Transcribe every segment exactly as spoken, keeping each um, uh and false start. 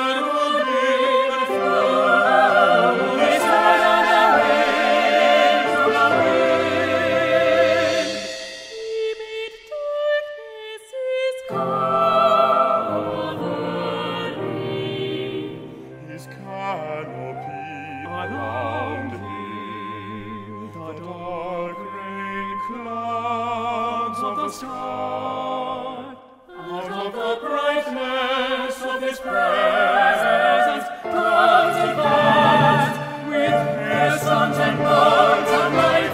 Star, out of the brightness of his presence, comes and comes with pistons and bones and life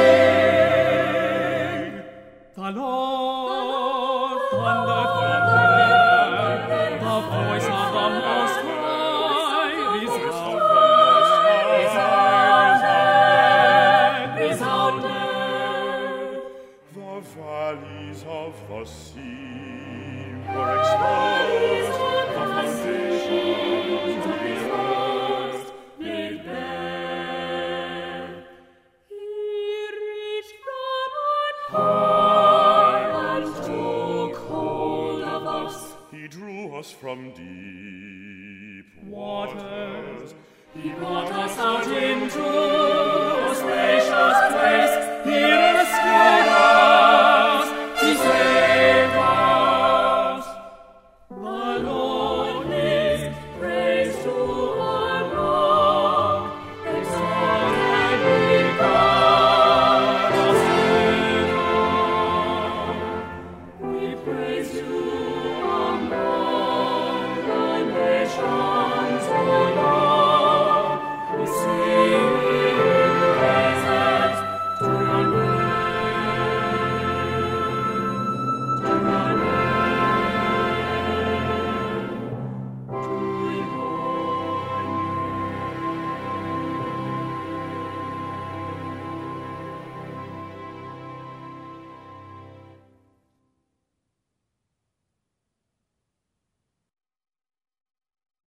wing. The Lord thundered from heaven, the voice of the Most High resounded, resounded. The valleys of the sea were exposed, the foundations of the earth laid bare. He reached from on high and took hold of us. He drew us from deep waters. He brought us out into